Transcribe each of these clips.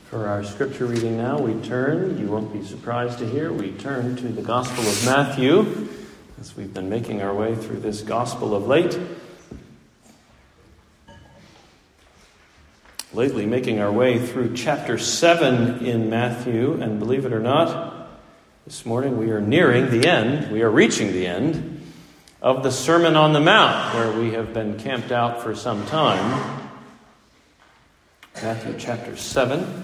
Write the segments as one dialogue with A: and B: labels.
A: For our scripture reading now, we turn, you won't be surprised to hear, we turn to the Gospel of Matthew, as we've been making our way through this Gospel of late. Lately, making our way through chapter 7 in Matthew, and believe it or not, this morning we are nearing the end, we are reaching the end of the Sermon on the Mount, where we have been camped out for some time. Matthew chapter 7.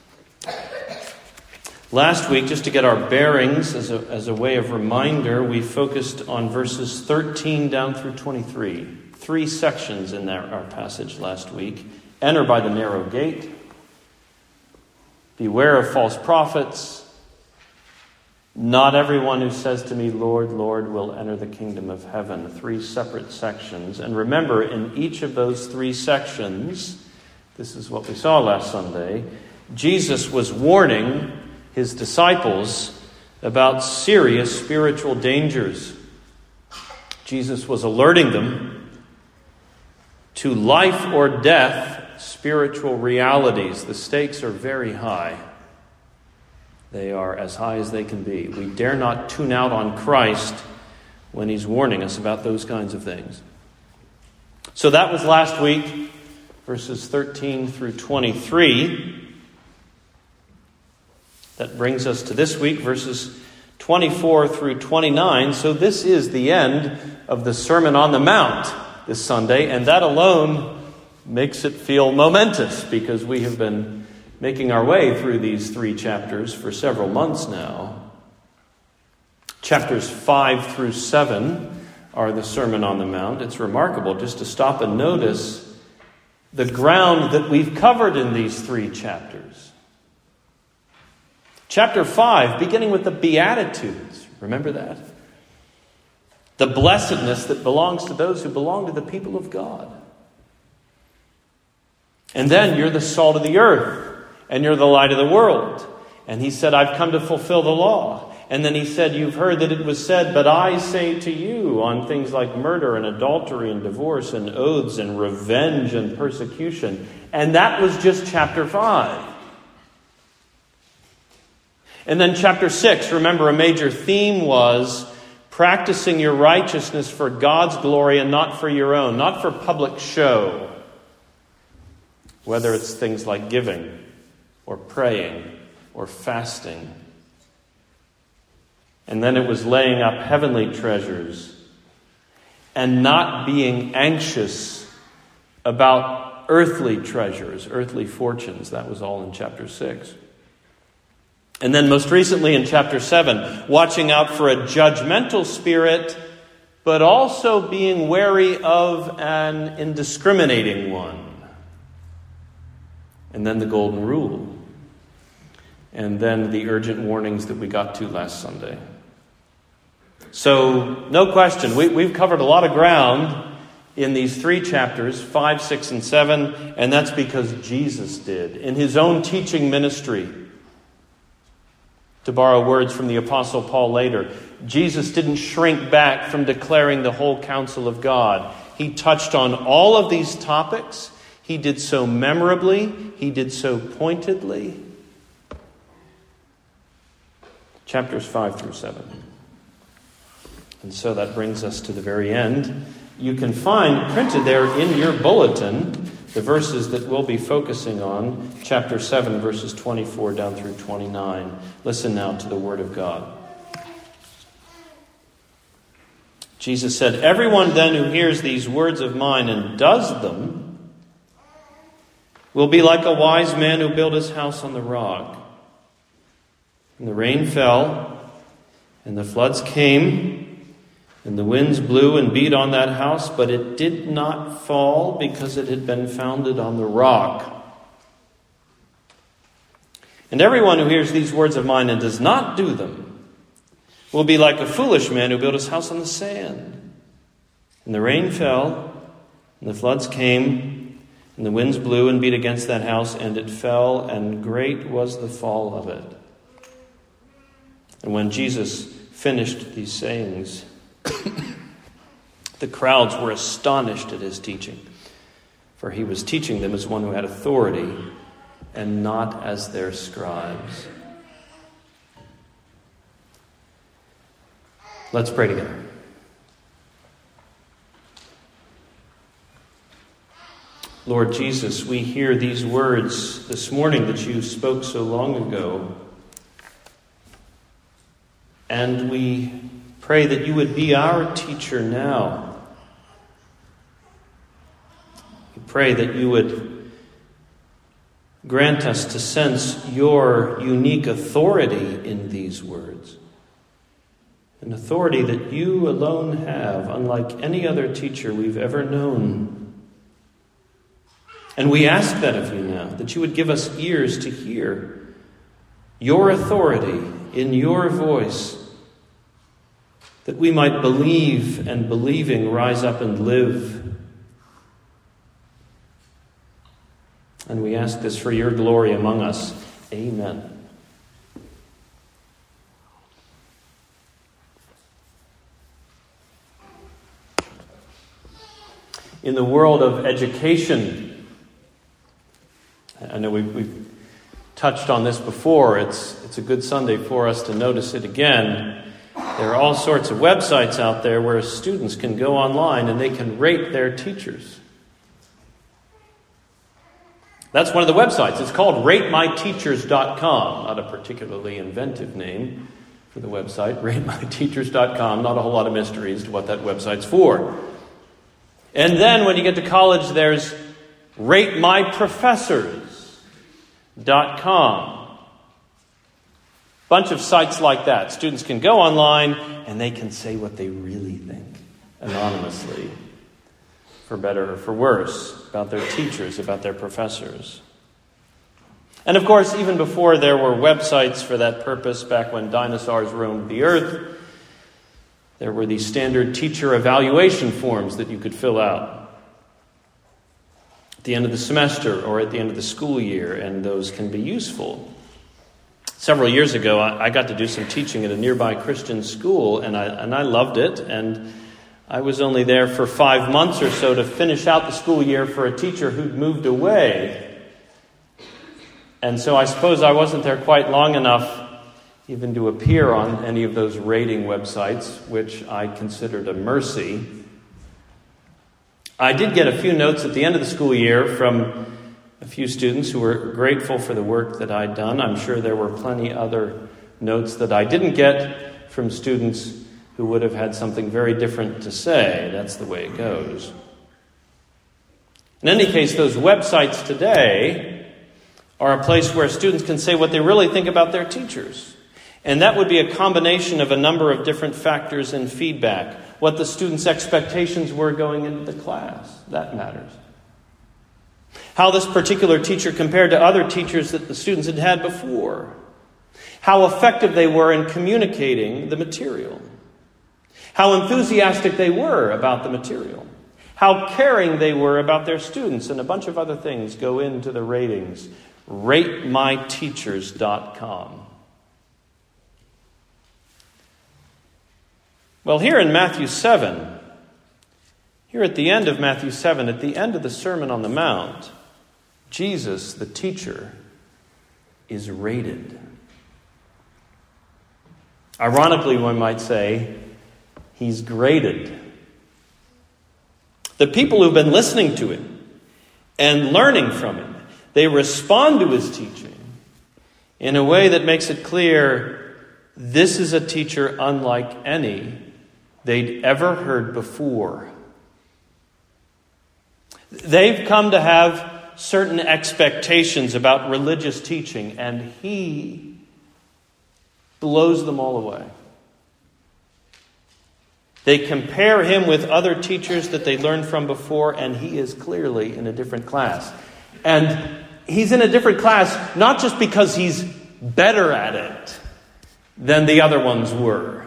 A: Last week, just to get our bearings as a way of reminder, we focused on verses 13 down through 23. 3 sections in our passage last week. Enter by the narrow gate. Beware of false prophets. Not everyone who says to me, Lord, Lord, will enter the kingdom of heaven. 3 separate sections. And remember, in each of those 3 sections, this is what we saw last Sunday, Jesus was warning his disciples about serious spiritual dangers. Jesus was alerting them to life or death spiritual realities. The stakes are very high. They are as high as they can be. We dare not tune out on Christ when he's warning us about those kinds of things. So that was last week, verses 13 through 23. That brings us to this week, verses 24 through 29. So this is the end of the Sermon on the Mount this Sunday, and that alone makes it feel momentous because we have been making our way through these 3 chapters for several months now. Chapters 5 through 7 are the Sermon on the Mount. It's remarkable just to stop and notice the ground that we've covered in these 3 chapters. Chapter 5, beginning with the Beatitudes. Remember that? The blessedness that belongs to those who belong to the people of God. And then you're the salt of the earth, and you're the light of the world. And he said, I've come to fulfill the law. And then he said, you've heard that it was said, but I say to you, on things like murder and adultery and divorce and oaths and revenge and persecution. And that was just chapter 5. And then chapter 6, remember, a major theme was practicing your righteousness for God's glory and not for your own, not for public show. Whether it's things like giving or praying or fasting. And then it was laying up heavenly treasures and not being anxious about earthly treasures, earthly fortunes. That was all in chapter 6. And then most recently in chapter 7, watching out for a judgmental spirit, but also being wary of an indiscriminating one. And then the golden rule. And then the urgent warnings that we got to last Sunday. So, no question, we've covered a lot of ground in these 3 chapters, 5, 6, and 7, and that's because Jesus did in his own teaching ministry. To borrow words from the Apostle Paul later, Jesus didn't shrink back from declaring the whole counsel of God. He touched on all of these topics. He did so memorably. He did so pointedly. Chapters 5 through 7. And so that brings us to the very end. You can find printed there in your bulletin the verses that we'll be focusing on, chapter 7, verses 24 down through 29. Listen now to the word of God. Jesus said, everyone then who hears these words of mine and does them will be like a wise man who built his house on the rock. And the rain fell, and the floods came, and the winds blew and beat on that house, but it did not fall because it had been founded on the rock. And everyone who hears these words of mine and does not do them will be like a foolish man who built his house on the sand. And the rain fell, and the floods came, and the winds blew and beat against that house, and it fell, and great was the fall of it. And when Jesus finished these sayings, the crowds were astonished at his teaching, for he was teaching them as one who had authority and not as their scribes. Let's pray together. Lord Jesus, we hear these words this morning that you spoke so long ago, and we pray that you would be our teacher now. We pray that you would grant us to sense your unique authority in these words, an authority that you alone have, unlike any other teacher we've ever known. And we ask that of you now, that you would give us ears to hear your authority in your voice, that we might believe, and believing rise up and live. And we ask this for your glory among us. Amen. In the world of education, I know we've touched on this before. It's a good Sunday for us to notice it again. There are all sorts of websites out there where students can go online and they can rate their teachers. That's one of the websites. It's called ratemyteachers.com. Not a particularly inventive name for the website. Ratemyteachers.com. Not a whole lot of mysteries to what that website's for. And then when you get to college, there's ratemyprofessors.com. Bunch of sites like that. Students can go online and they can say what they really think anonymously, for better or for worse, about their teachers, about their professors. And of course, even before there were websites for that purpose, back when dinosaurs roamed the earth, there were these standard teacher evaluation forms that you could fill out at the end of the semester or at the end of the school year, and those can be useful. Several years ago, I got to do some teaching at a nearby Christian school, and I loved it, and I was only there for 5 months or so to finish out the school year for a teacher who'd moved away. And so I suppose I wasn't there quite long enough even to appear on any of those rating websites, which I considered a mercy. I did get a few notes at the end of the school year from a few students who were grateful for the work that I'd done. I'm sure there were plenty other notes that I didn't get from students who would have had something very different to say. That's the way it goes. In any case, those websites today are a place where students can say what they really think about their teachers. And that would be a combination of a number of different factors and feedback. What the students' expectations were going into the class. That matters. How this particular teacher compared to other teachers that the students had had before. How effective they were in communicating the material. How enthusiastic they were about the material. How caring they were about their students, and a bunch of other things go into the ratings. RateMyTeachers.com. Well, here in Matthew 7, here at the end of Matthew 7, at the end of the Sermon on the Mount, Jesus, the teacher, is rated. Ironically, one might say, he's graded. The people who've been listening to him and learning from him, they respond to his teaching in a way that makes it clear this is a teacher unlike any they'd ever heard before. They've come to have certain expectations about religious teaching, and he blows them all away. They compare him with other teachers that they learned from before, and he is clearly in a different class. And he's in a different class not just because he's better at it than the other ones were.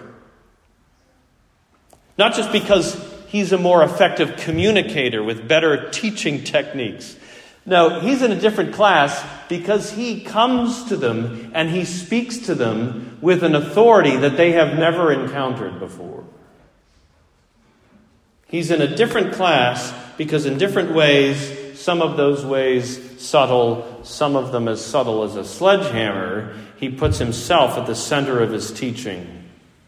A: Not just because he's a more effective communicator with better teaching techniques. No, he's in a different class because he comes to them and he speaks to them with an authority that they have never encountered before. He's in a different class because in different ways, some of those ways subtle, some of them as subtle as a sledgehammer, he puts himself at the center of his teaching.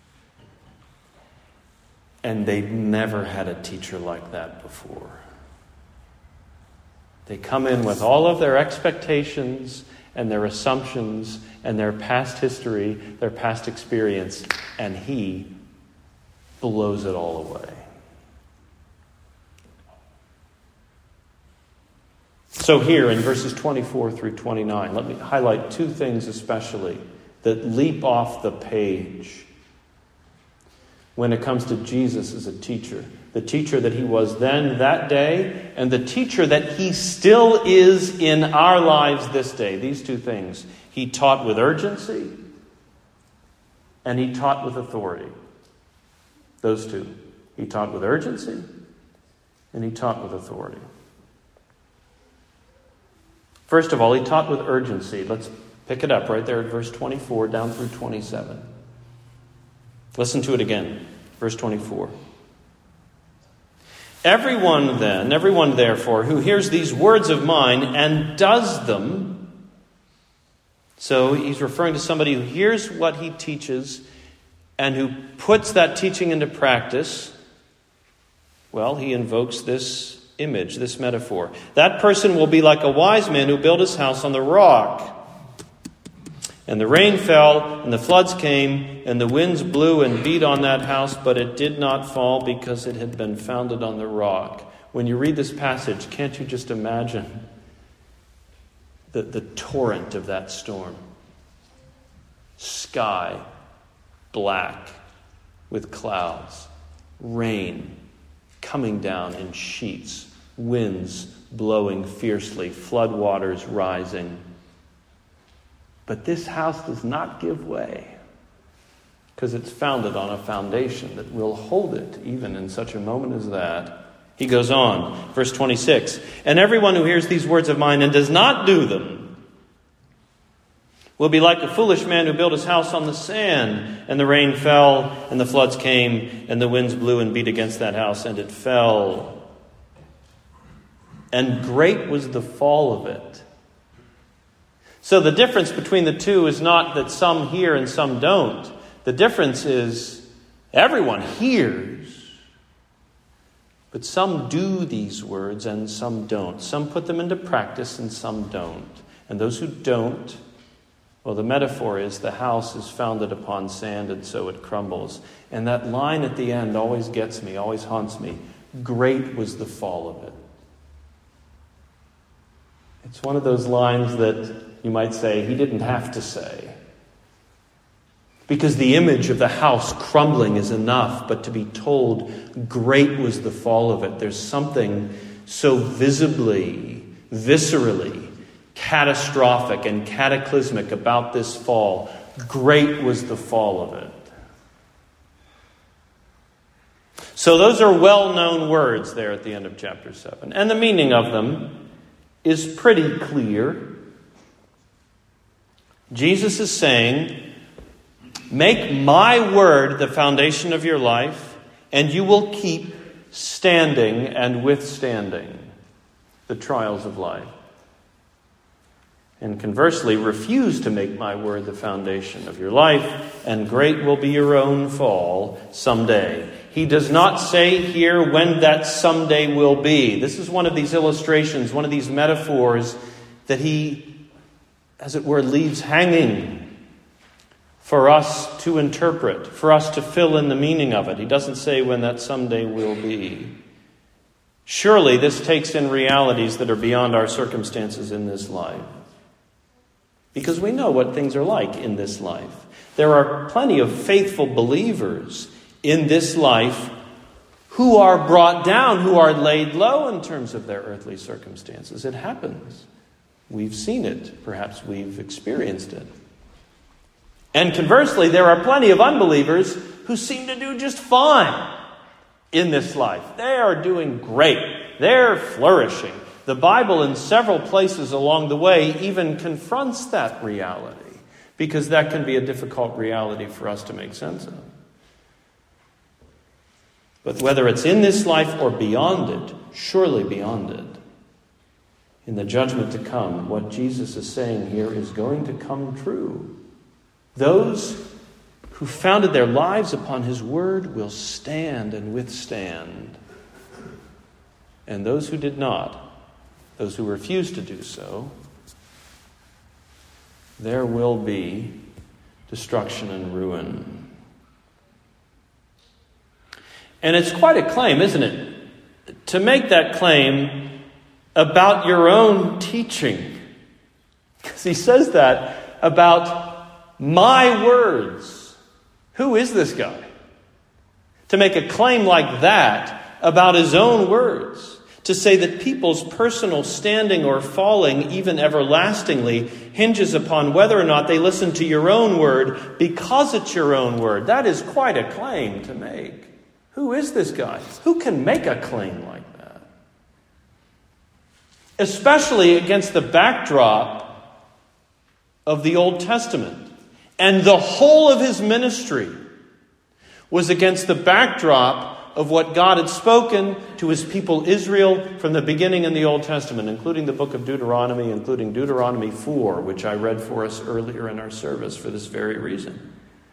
A: And they'd never had a teacher like that before. They come in with all of their expectations and their assumptions and their past history, their past experience, and he blows it all away. So here in verses 24 through 29, let me highlight two things especially that leap off the page when it comes to Jesus as a teacher. The teacher that he was then, that day, and the teacher that he still is in our lives this day. These two things. He taught with urgency, and he taught with authority. Those two. He taught with urgency, and he taught with authority. First of all, he taught with urgency. Let's pick it up right there at verse 24 down through 27. Listen to it again. Verse 24. Everyone therefore, who hears these words of mine and does them. So he's referring to somebody who hears what he teaches and who puts that teaching into practice. Well, he invokes this image, this metaphor. That person will be like a wise man who built his house on the rock. And the rain fell, and the floods came, and the winds blew and beat on that house, but it did not fall because it had been founded on the rock. When you read this passage, can't you just imagine the torrent of that storm? Sky black with clouds, rain coming down in sheets, winds blowing fiercely, floodwaters rising. But this house does not give way because it's founded on a foundation that will hold it even in such a moment as that. He goes on, verse 26, and everyone who hears these words of mine and does not do them will be like a foolish man who built his house on the sand, and the rain fell, and the floods came, and the winds blew and beat against that house, and it fell. And great was the fall of it. So the difference between the two is not that some hear and some don't. The difference is everyone hears, but some do these words and some don't. Some put them into practice and some don't. And those who don't, well, the metaphor is the house is founded upon sand and so it crumbles. And that line at the end always gets me, always haunts me. Great was the fall of it. It's one of those lines that you might say he didn't have to say. Because the image of the house crumbling is enough, but to be told great was the fall of it. There's something so visibly, viscerally catastrophic and cataclysmic about this fall. Great was the fall of it. So those are well-known words there at the end of chapter 7. And the meaning of them is pretty clear. Jesus is saying, make my word the foundation of your life, and you will keep standing and withstanding the trials of life. And conversely, refuse to make my word the foundation of your life, and great will be your own fall someday. He does not say here when that someday will be. This is one of these illustrations, one of these metaphors that he, as it were, leaves hanging for us to interpret, for us to fill in the meaning of it. He doesn't say when that someday will be. Surely this takes in realities that are beyond our circumstances in this life. Because we know what things are like in this life. There are plenty of faithful believers in this life who are brought down, who are laid low in terms of their earthly circumstances. It happens. We've seen it. Perhaps we've experienced it. And conversely, there are plenty of unbelievers who seem to do just fine in this life. They are doing great. They're flourishing. The Bible in several places along the way even confronts that reality, because that can be a difficult reality for us to make sense of. But whether it's in this life or beyond it, surely beyond it, in the judgment to come, what Jesus is saying here is going to come true. Those who founded their lives upon his word will stand and withstand. And those who did not, those who refused to do so, there will be destruction and ruin. And it's quite a claim, isn't it? To make that claim about your own teaching. Because he says that about my words. Who is this guy? To make a claim like that about his own words. To say that people's personal standing or falling, even everlastingly, hinges upon whether or not they listen to your own word because it's your own word. That is quite a claim to make. Who is this guy? Who can make a claim like that? Especially against the backdrop of the Old Testament. And the whole of his ministry was against the backdrop of what God had spoken to his people Israel from the beginning in the Old Testament, including the book of Deuteronomy, including Deuteronomy 4, which I read for us earlier in our service for this very reason.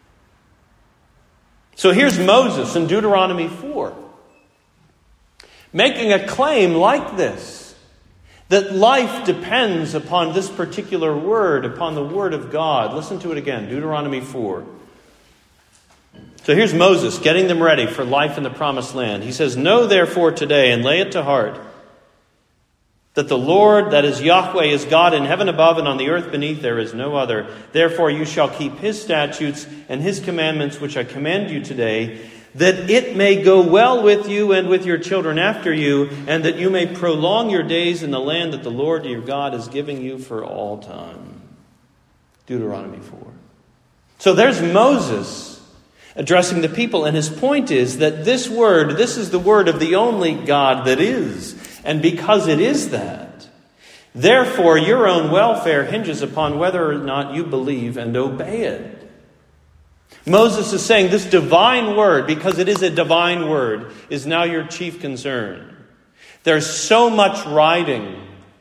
A: So here's Moses in Deuteronomy 4, making a claim like this, that life depends upon this particular word, upon the word of God. Listen to it again, Deuteronomy 4. So here's Moses getting them ready for life in the promised land. He says, "Know therefore today and lay it to heart that the Lord, that is Yahweh, is God in heaven above and on the earth beneath, there is no other. Therefore you shall keep his statutes and his commandments, which I command you today, that it may go well with you and with your children after you, and that you may prolong your days in the land that the Lord your God is giving you for all time." Deuteronomy 4. So there's Moses addressing the people, and his point is that this word, this is the word of the only God that is. And because it is that, therefore your own welfare hinges upon whether or not you believe and obey it. Moses is saying this divine word, because it is a divine word, is now your chief concern. There's so much riding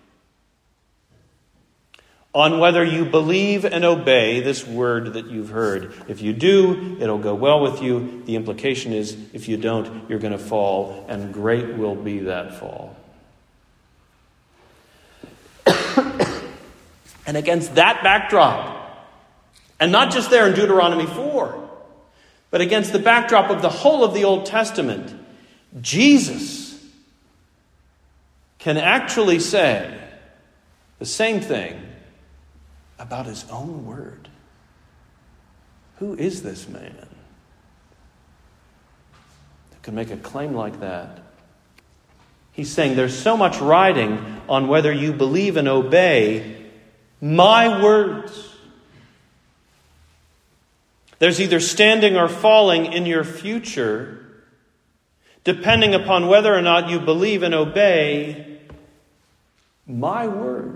A: on whether you believe and obey this word that you've heard. If you do, it'll go well with you. The implication is, if you don't, you're going to fall, and great will be that fall. And against that backdrop, and not just there in Deuteronomy 4, but against the backdrop of the whole of the Old Testament, Jesus can actually say the same thing about his own word. Who is this man that can make a claim like that? He's saying there's so much riding on whether you believe and obey my words. There's either standing or falling in your future, depending upon whether or not you believe and obey my words.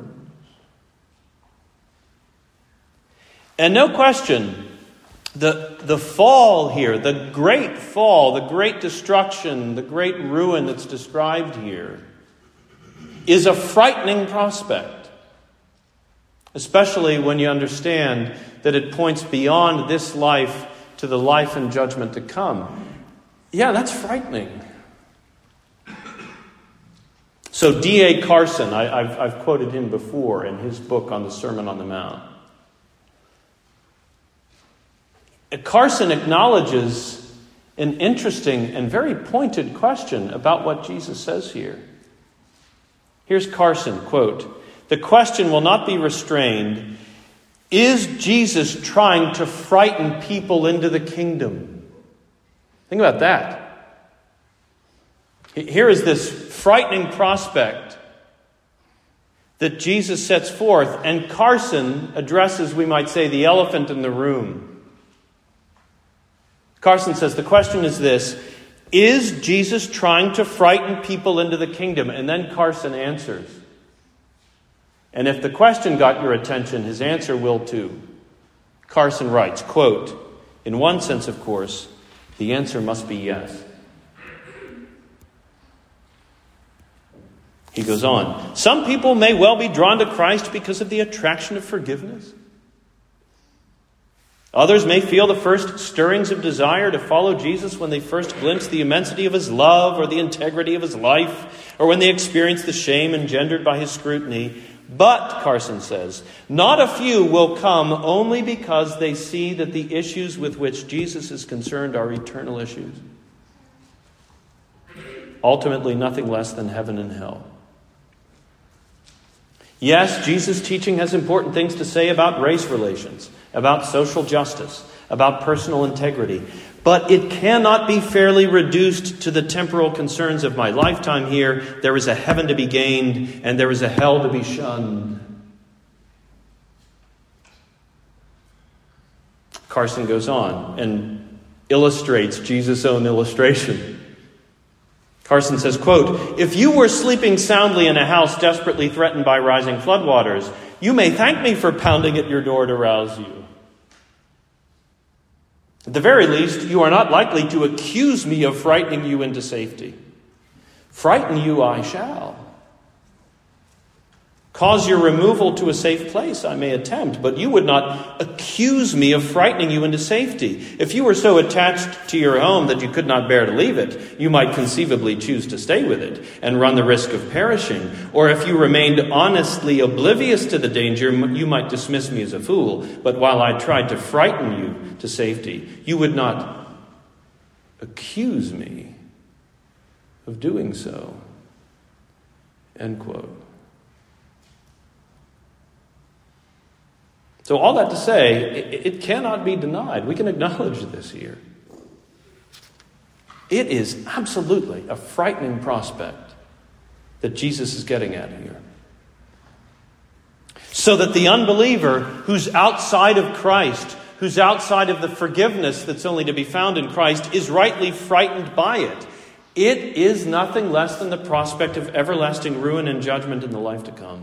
A: And no question, the fall here, the great fall, the great destruction, the great ruin that's described here is a frightening prospect. Especially when you understand that it points beyond this life to the life and judgment to come. Yeah, that's frightening. So D.A. Carson, I've quoted him before in his book on the Sermon on the Mount. Carson acknowledges an interesting and very pointed question about what Jesus says here. Here's Carson, quote, "The question will not be restrained. Is Jesus trying to frighten people into the kingdom?" Think about that. Here is this frightening prospect that Jesus sets forth, and Carson addresses, we might say, the elephant in the room. Carson says, the question is this: is Jesus trying to frighten people into the kingdom? And then Carson answers. And if the question got your attention, his answer will too. Carson writes, quote, "In one sense, of course, the answer must be yes." He goes on. Some people may well be drawn to Christ because of the attraction of forgiveness. Others may feel the first stirrings of desire to follow Jesus when they first glimpse the immensity of his love or the integrity of his life, or when they experience the shame engendered by his scrutiny. But, Carson says, not a few will come only because they see that the issues with which Jesus is concerned are eternal issues. Ultimately, nothing less than heaven and hell. Yes, Jesus' teaching has important things to say about race relations, about social justice, about personal integrity. But it cannot be fairly reduced to the temporal concerns of my lifetime here. There is a heaven to be gained, and there is a hell to be shunned. Carson goes on and illustrates Jesus' own illustration. Carson says, quote, "If you were sleeping soundly in a house desperately threatened by rising floodwaters, you may thank me for pounding at your door to rouse you. At the very least, you are not likely to accuse me of frightening you into safety. Frighten you I shall. Cause your removal to a safe place I may attempt, but you would not accuse me of frightening you into safety. If you were so attached to your home that you could not bear to leave it, you might conceivably choose to stay with it and run the risk of perishing. Or if you remained honestly oblivious to the danger, you might dismiss me as a fool. But while I tried to frighten you to safety, you would not accuse me of doing so." End quote. So all that to say, it cannot be denied. We can acknowledge this here. It is absolutely a frightening prospect that Jesus is getting at here. So that the unbeliever who's outside of Christ, who's outside of the forgiveness that's only to be found in Christ, is rightly frightened by it. It is nothing less than the prospect of everlasting ruin and judgment in the life to come.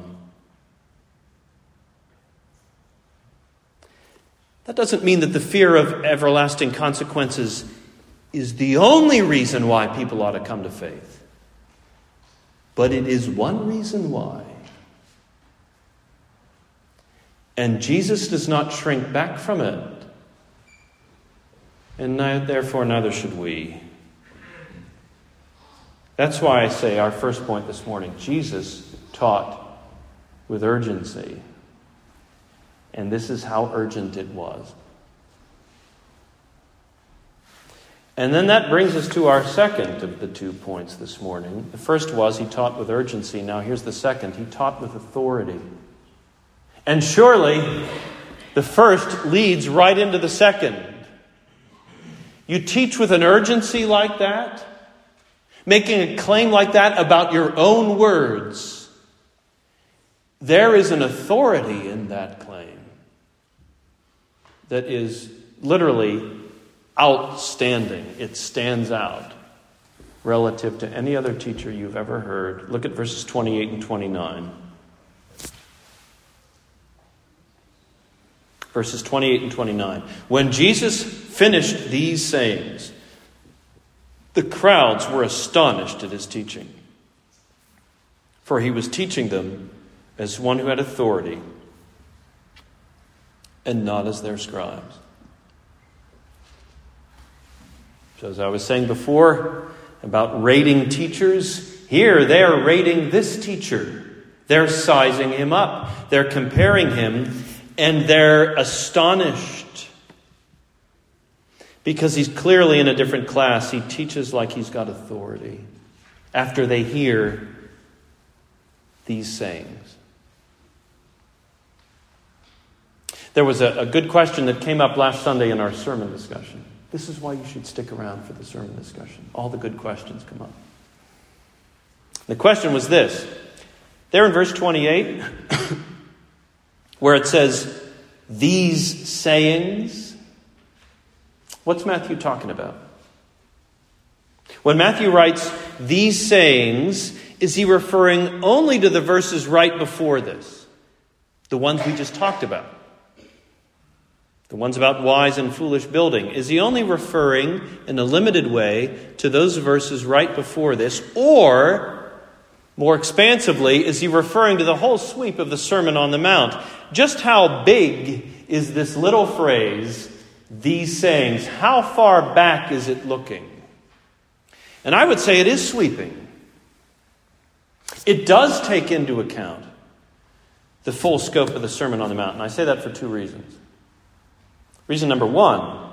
A: That doesn't mean that the fear of everlasting consequences is the only reason why people ought to come to faith. But it is one reason why. And Jesus does not shrink back from it. And therefore, neither should we. That's why I say our first point this morning, Jesus taught with urgency. And this is how urgent it was. And then that brings us to our second of the 2 points this morning. The first was he taught with urgency. Now here's the second. He taught with authority. And surely the first leads right into the second. You teach with an urgency like that, making a claim like that about your own words. There is an authority in that claim that is literally outstanding. It stands out relative to any other teacher you've ever heard. Look at verses 28 and 29. Verses 28 and 29. When Jesus finished these sayings, the crowds were astonished at his teaching, for he was teaching them as one who had authority and not as their scribes. So as I was saying before about rating teachers, here they're rating this teacher. They're sizing him up. They're comparing him, and they're astonished because he's clearly in a different class. He teaches like he's got authority after they hear these sayings. There was a good question that came up last Sunday in our sermon discussion. This is why you should stick around for the sermon discussion. All the good questions come up. The question was this. There in verse 28, where it says, these sayings, what's Matthew talking about? When Matthew writes these sayings, is he referring only to the verses right before this? The ones we just talked about? The ones about wise and foolish building. Is he only referring in a limited way to those verses right before this? Or More expansively, is he referring to the whole sweep of the Sermon on the Mount? Just how big is this little phrase, these sayings? How far back is it looking? And I would say it is sweeping. It does take into account the full scope of the Sermon on the Mount. And I say that for two reasons. Reason number one,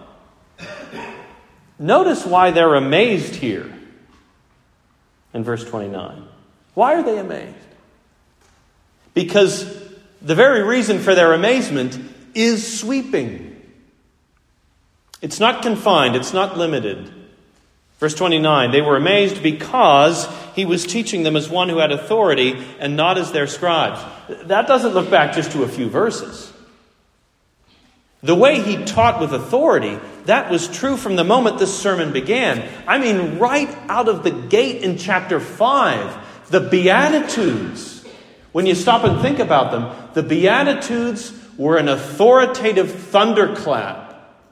A: notice why they're amazed here in verse 29. Why are they amazed? Because the very reason for their amazement is sweeping. It's not confined, it's not limited. Verse 29, they were amazed because he was teaching them as one who had authority and not as their scribes. That doesn't look back just to a few verses. The way he taught with authority, that was true from the moment this sermon began. I mean, right out of the gate in chapter 5, the Beatitudes, when you stop and think about them, the Beatitudes were an authoritative thunderclap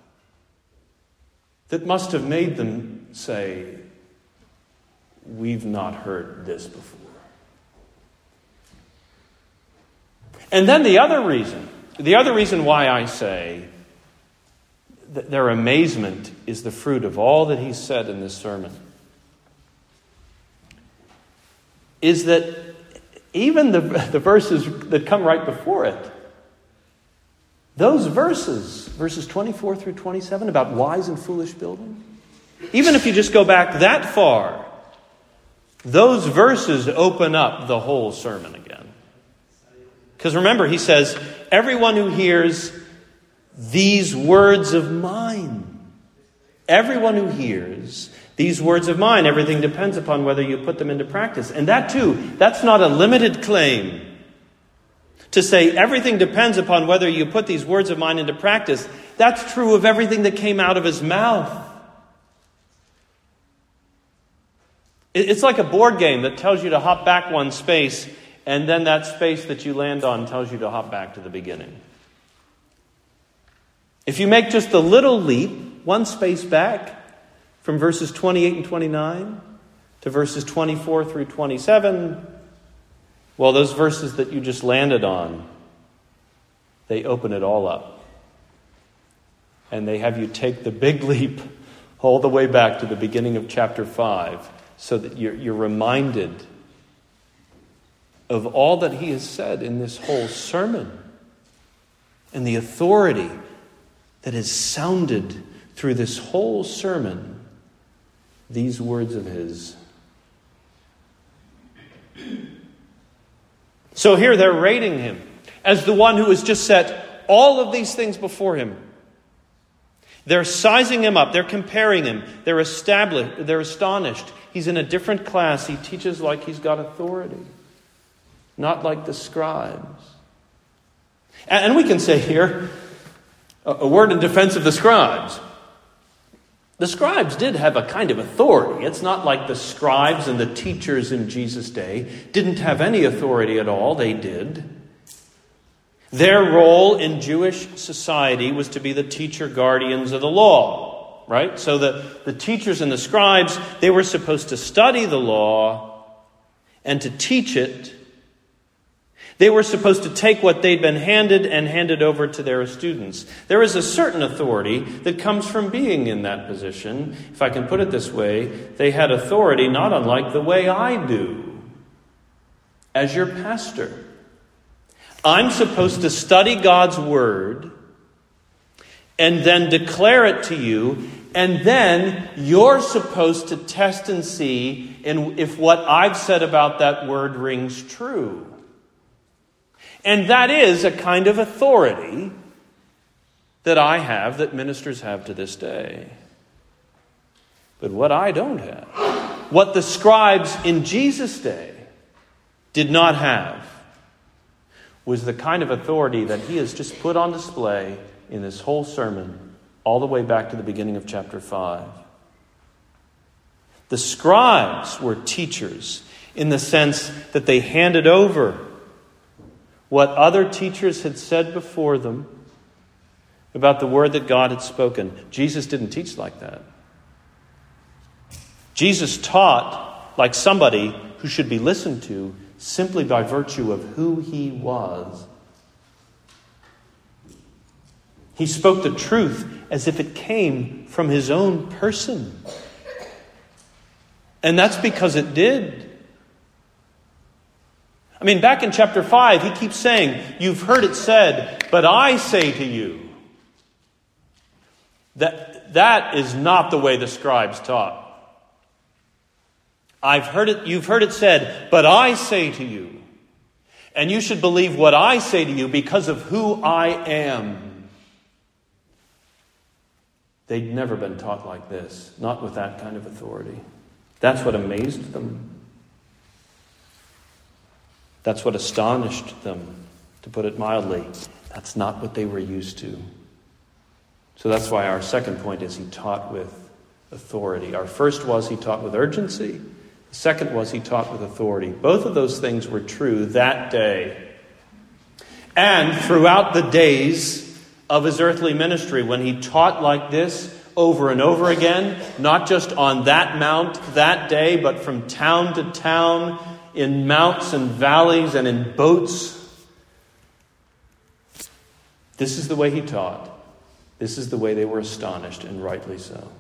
A: that must have made them say, we've not heard this before. And then the other reason why I say that their amazement is the fruit of all that he said in this sermon is that even the verses that come right before it, those verses 24 through 27 about wise and foolish building, even if you just go back that far, those verses open up the whole sermon again. Because remember, he says, everyone who hears these words of mine, everyone who hears these words of mine, everything depends upon whether you put them into practice. And that too, that's not a limited claim. To say everything depends upon whether you put these words of mine into practice, that's true of everything that came out of his mouth. It's like a board game that tells you to hop back one space, and then that space that you land on tells you to hop back to the beginning. If you make just a little leap, one space back, from verses 28 and 29 to verses 24 through 27, well, those verses that you just landed on, they open it all up. And they have you take the big leap all the way back to the beginning of chapter 5 so that you're reminded of all that he has said in this whole sermon and the authority that has sounded through this whole sermon, these words of his. So here they're rating him as the one who has just set all of these things before him. They're sizing him up. They're comparing him. They're astonished. He's in a different class. He teaches like he's got authority, not like the scribes. And we can say here a word in defense of the scribes. The scribes did have a kind of authority. It's not like the scribes and the teachers in Jesus' day didn't have any authority at all. They did. Their role in Jewish society was to be the teacher guardians of the law, right? So the teachers and the scribes, they were supposed to study the law and to teach it. They were supposed to take what they'd been handed and hand it over to their students. There is a certain authority that comes from being in that position. If I can put it this way, they had authority not unlike the way I do as your pastor. I'm supposed to study God's word and then declare it to you, and then you're supposed to test and see if what I've said about that word rings true. And that is a kind of authority that I have, that ministers have to this day. But what I don't have, what the scribes in Jesus' day did not have, was the kind of authority that he has just put on display in this whole sermon, all the way back to the beginning of chapter 5. The scribes were teachers in the sense that they handed over what other teachers had said before them about the word that God had spoken. Jesus didn't teach like that. Jesus taught like somebody who should be listened to simply by virtue of who he was. He spoke the truth as if it came from his own person. And that's because it did. I mean, back in chapter 5, he keeps saying, "You've heard it said, but I say to you." That is not the way the scribes taught. You've heard it said, but I say to you. And you should believe what I say to you because of who I am. They'd never been taught like this, not with that kind of authority. That's what amazed them. That's what astonished them, to put it mildly. That's not what they were used to. So that's why our second point is he taught with authority. Our first was he taught with urgency. The second was he taught with authority. Both of those things were true that day. And throughout the days of his earthly ministry, when he taught like this over and over again, not just on that mount that day, but from town to town, in mounts and valleys and in boats. This is the way he taught. This is the way they were astonished, and rightly so.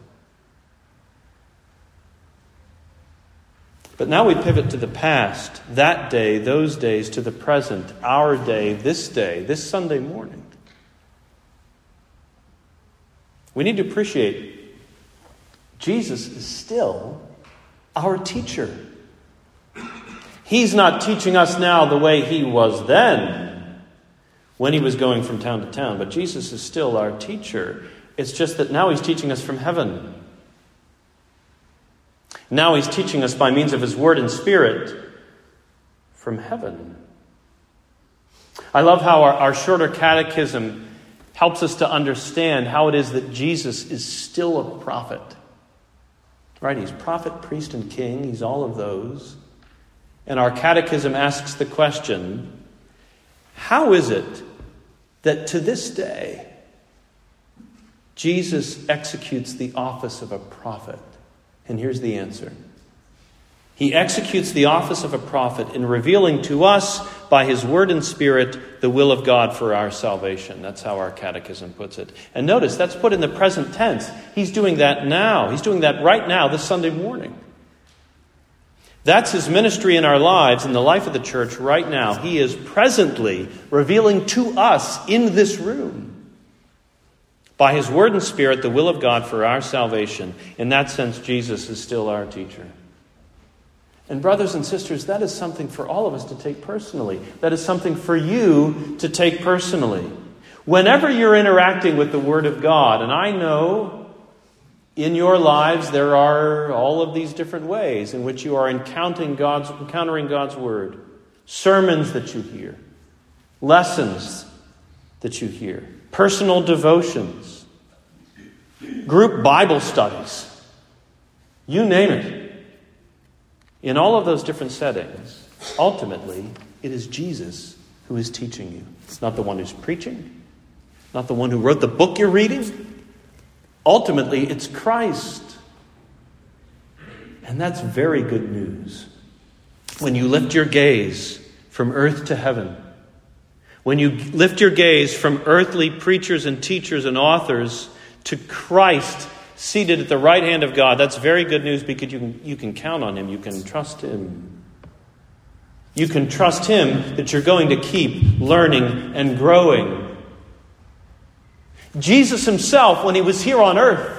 A: But now we pivot to the past, that day, those days, to the present, our day, this Sunday morning. We need to appreciate Jesus is still our teacher. He's not teaching us now the way he was then, when he was going from town to town. But Jesus is still our teacher. It's just that now he's teaching us from heaven. Now he's teaching us by means of his word and spirit from heaven. I love how our shorter catechism helps us to understand how it is that Jesus is still a prophet. Right? He's prophet, priest, and king. He's all of those. And our catechism asks the question, how is it that to this day Jesus executes the office of a prophet? And here's the answer. He executes the office of a prophet in revealing to us by his word and spirit the will of God for our salvation. That's how our catechism puts it. And notice, that's put in the present tense. He's doing that now. He's doing that right now, this Sunday morning. That's his ministry in our lives, in the life of the church right now. He is presently revealing to us in this room, by his word and spirit, the will of God for our salvation. In that sense, Jesus is still our teacher. And brothers and sisters, that is something for all of us to take personally. That is something for you to take personally. Whenever you're interacting with the Word of God, and I know in your lives there are all of these different ways in which you are encountering God's Word. Sermons that you hear. Lessons that you hear. Personal devotions. Group Bible studies. You name it. In all of those different settings, ultimately, it is Jesus who is teaching you. It's not the one who's preaching, not the one who wrote the book you're reading. Ultimately, it's Christ. And that's very good news. When you lift your gaze from earth to heaven, when you lift your gaze from earthly preachers and teachers and authors to Christ, seated at the right hand of God, that's very good news because you can count on him. You can trust him. You can trust him that you're going to keep learning and growing. Jesus himself, when he was here on earth,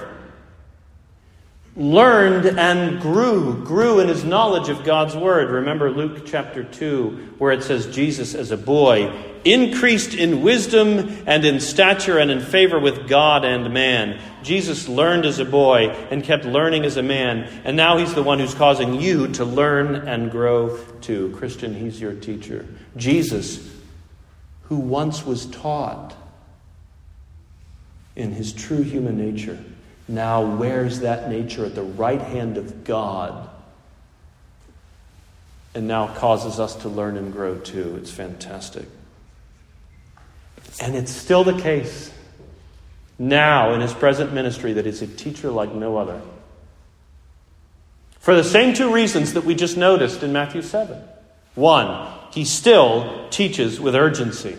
A: learned and grew in his knowledge of God's word. Remember Luke chapter 2, where it says Jesus as a boy increased in wisdom and in stature and in favor with God and man. Jesus learned as a boy and kept learning as a man. And now he's the one who's causing you to learn and grow too. Christian, he's your teacher. Jesus, who once was taught in his true human nature, now wears that nature at the right hand of God and now causes us to learn and grow too. It's fantastic. And it's still the case now in his present ministry that he's a teacher like no other. For the same two reasons that we just noticed in Matthew 7. One, he still teaches with urgency.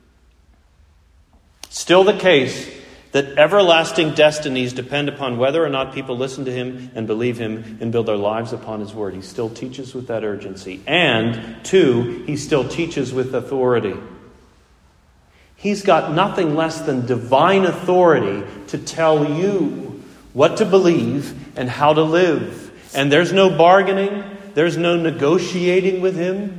A: Still the case that everlasting destinies depend upon whether or not people listen to him and believe him and build their lives upon his word. He still teaches with that urgency. And two, he still teaches with authority. He's got nothing less than divine authority to tell you what to believe and how to live. And there's no bargaining. There's no negotiating with him.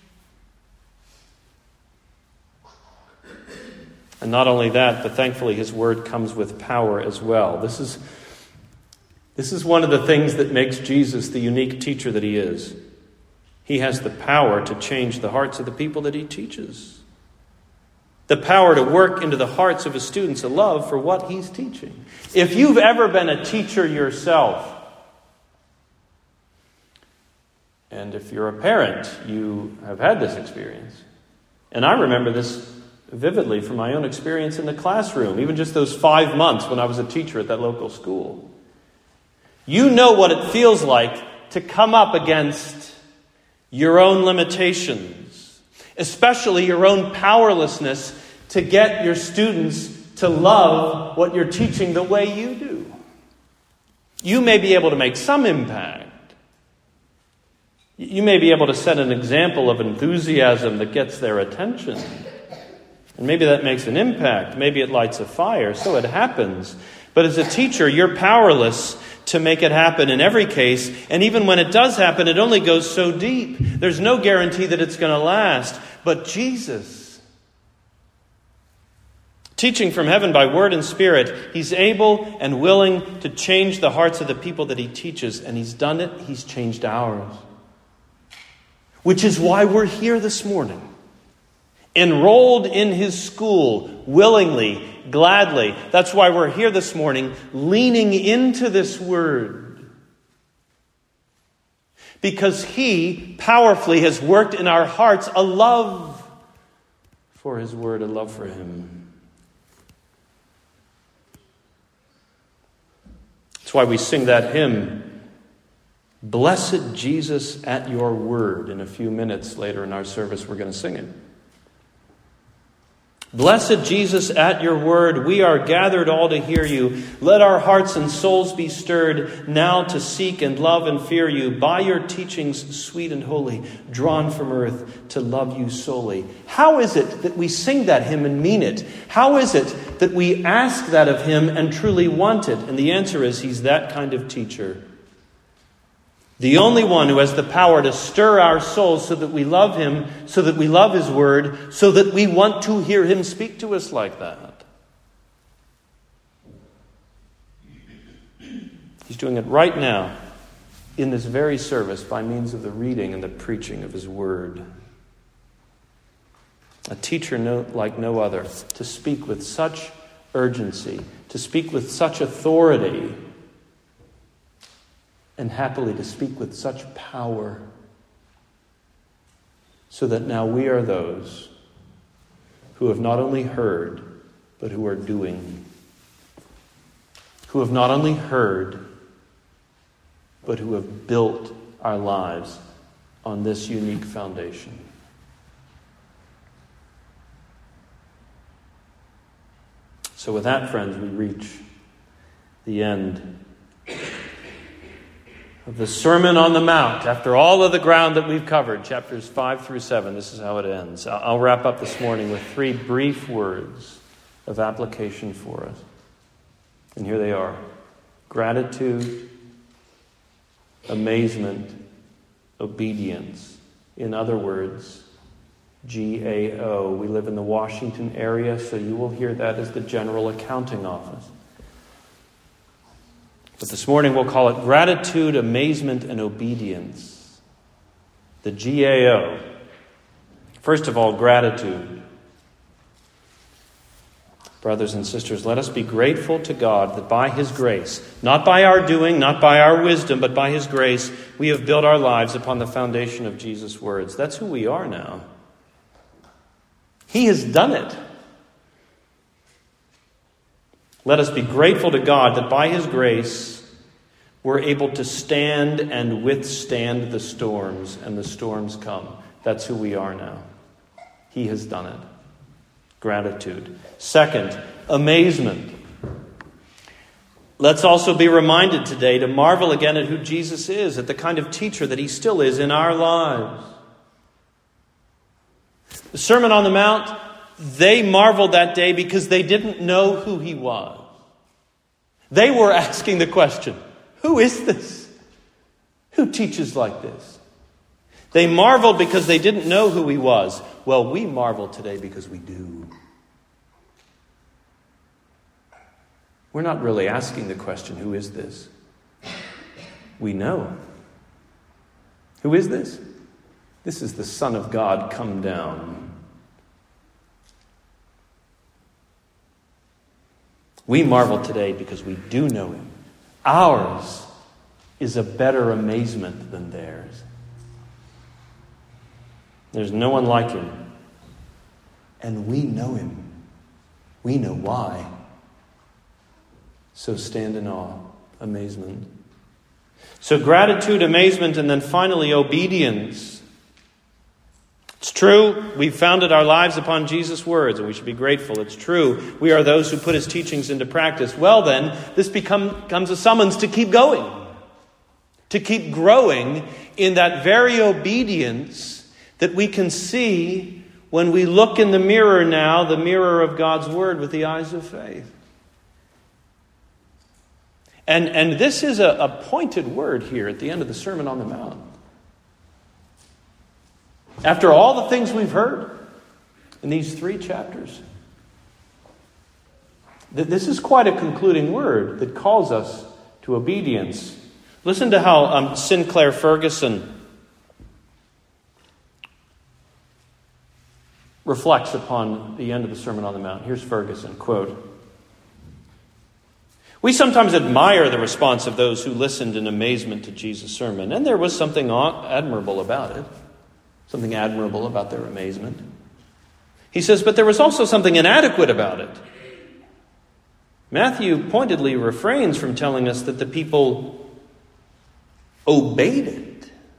A: And not only that, but thankfully his word comes with power as well. This is one of the things that makes Jesus the unique teacher that he is. He has the power to change the hearts of the people that he teaches. The power to work into the hearts of his students a love for what he's teaching. If you've ever been a teacher yourself, and if you're a parent, you have had this experience. And I remember this vividly from my own experience in the classroom, even just those 5 months when I was a teacher at that local school. You know what it feels like to come up against your own limitations, especially your own powerlessness to get your students to love what you're teaching the way you do. You may be able to make some impact. You may be able to set an example of enthusiasm that gets their attention. And maybe that makes an impact. Maybe it lights a fire. So it happens. But as a teacher, you're powerless to make it happen in every case. And even when it does happen, it only goes so deep. There's no guarantee that it's going to last. But Jesus, teaching from heaven by word and spirit, he's able and willing to change the hearts of the people that he teaches. And he's done it. He's changed ours. Which is why we're here this morning. Enrolled in his school, willingly, gladly. That's why we're here this morning, leaning into this word. Because he powerfully has worked in our hearts a love for his word, a love for him. That's why we sing that hymn, Blessed Jesus at your word. In a few minutes later in our service, we're going to sing it. Blessed Jesus, at your word, we are gathered all to hear you. Let our hearts and souls be stirred now to seek and love and fear you. By your teachings, sweet and holy, drawn from earth to love you solely. How is it that we sing that hymn and mean it? How is it that we ask that of him and truly want it? And the answer is he's that kind of teacher. The only one who has the power to stir our souls so that we love him, so that we love his word, so that we want to hear him speak to us like that. He's doing it right now in this very service by means of the reading and the preaching of his word. A teacher like no other, to speak with such urgency, to speak with such authority, and happily to speak with such power, so that now we are those who have not only heard, but who are doing. Who have not only heard, but who have built our lives on this unique foundation. So with that, friends, we reach the end of the Sermon on the Mount. After all of the ground that we've covered, chapters 5 through 7, this is how it ends. I'll wrap up this morning with 3 brief words of application for us. And here they are. Gratitude, amazement, obedience. In other words, GAO. We live in the Washington area, so you will hear that as the General Accounting Office. But this morning we'll call it gratitude, amazement, and obedience. The GAO. First of all, gratitude. Brothers and sisters, let us be grateful to God that by his grace, not by our doing, not by our wisdom, but by his grace, we have built our lives upon the foundation of Jesus' words. That's who we are now. He has done it. Let us be grateful to God that by his grace We're able to stand and withstand the storms, and the storms come. That's who we are now. He has done it. Gratitude. Second, amazement. Let's also be reminded today to marvel again at who Jesus is, at the kind of teacher that he still is in our lives. The Sermon on the Mount, they marveled that day because they didn't know who he was. They were asking the question, who is this? Who teaches like this? They marveled because they didn't know who he was. Well, we marvel today because we do. We're not really asking the question, who is this? We know. Who is this? This is the Son of God come down. We marvel today because we do know him. Ours is a better amazement than theirs. There's no one like him. And we know him. We know why. So stand in awe, amazement. So gratitude, amazement, and then finally obedience. It's true, we've founded our lives upon Jesus' words, and we should be grateful. It's true, we are those who put his teachings into practice. Well then, this becomes a summons to keep going. To keep growing in that very obedience that we can see when we look in the mirror now, the mirror of God's word with the eyes of faith. And this is a pointed word here at the end of the Sermon on the Mount. After all the things we've heard in these 3 chapters, this is quite a concluding word that calls us to obedience. Listen to how Sinclair Ferguson reflects upon the end of the Sermon on the Mount. Here's Ferguson, quote, "We sometimes admire the response of those who listened in amazement to Jesus' sermon, and there was something admirable about it, something admirable about their amazement. He says, but there was also something inadequate about it. Matthew pointedly refrains from telling us that the people obeyed it.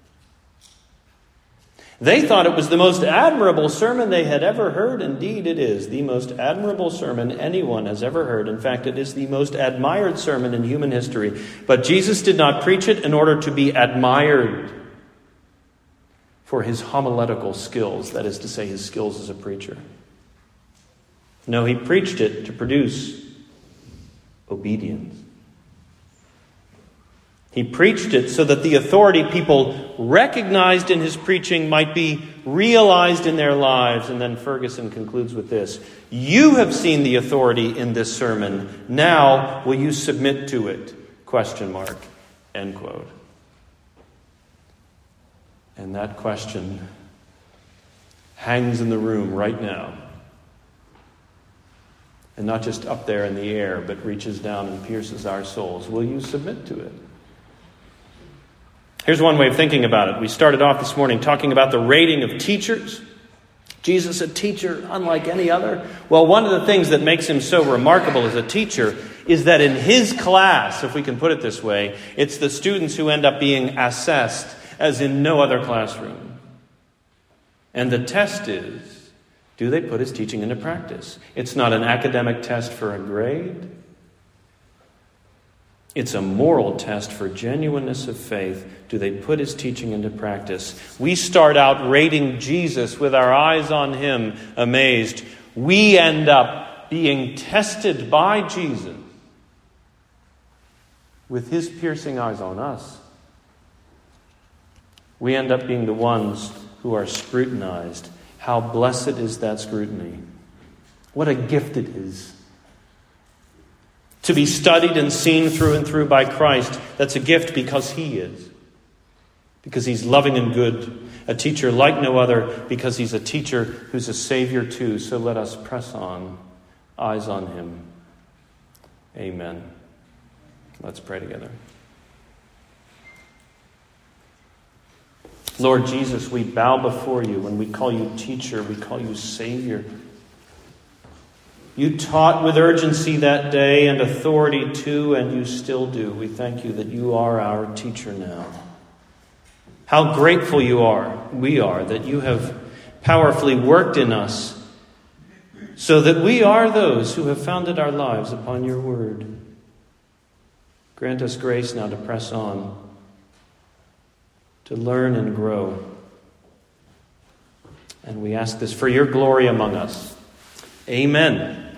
A: They thought it was the most admirable sermon they had ever heard. Indeed, it is the most admirable sermon anyone has ever heard. In fact, it is the most admired sermon in human history. But Jesus did not preach it in order to be admired for his homiletical skills, that is to say, his skills as a preacher. No, he preached it to produce obedience. He preached it so that the authority people recognized in his preaching might be realized in their lives. And then Ferguson concludes with this: you have seen the authority in this sermon. Now will you submit to it? ? End quote. And that question hangs in the room right now. And not just up there in the air, but reaches down and pierces our souls. Will you submit to it? Here's one way of thinking about it. We started off this morning talking about the rating of teachers. Jesus, a teacher unlike any other. Well, one of the things that makes him so remarkable as a teacher is that in his class, if we can put it this way, it's the students who end up being assessed as in no other classroom. And the test is, do they put his teaching into practice? It's not an academic test for a grade. It's a moral test for genuineness of faith. Do they put his teaching into practice? We start out rating Jesus with our eyes on him, amazed. We end up being tested by Jesus with his piercing eyes on us. We end up being the ones who are scrutinized. How blessed is that scrutiny. What a gift it is. To be studied and seen through and through by Christ, that's a gift because he is. Because he's loving and good. A teacher like no other, because he's a teacher who's a Savior too. So let us press on, eyes on him. Amen. Let's pray together. Lord Jesus, we bow before you. When we call you teacher, we call you Savior. You taught with urgency that day and authority too, and you still do. We thank you that you are our teacher now. How grateful we are that you have powerfully worked in us so that we are those who have founded our lives upon your word. Grant us grace now to press on, to learn and grow. And we ask this for your glory among us. Amen.